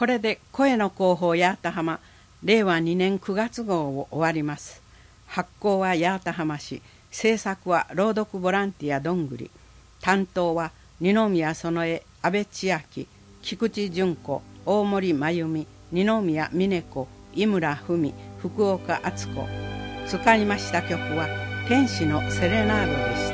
これで声の広報八幡浜令和2年9月号を終わります。発行は八幡浜市、制作は朗読ボランティアどんぐり、担当は二宮園江、安倍千秋、菊池純子、大森真由美、二宮峰子、井村文、福岡敦子。使いました曲は天使のセレナードでした。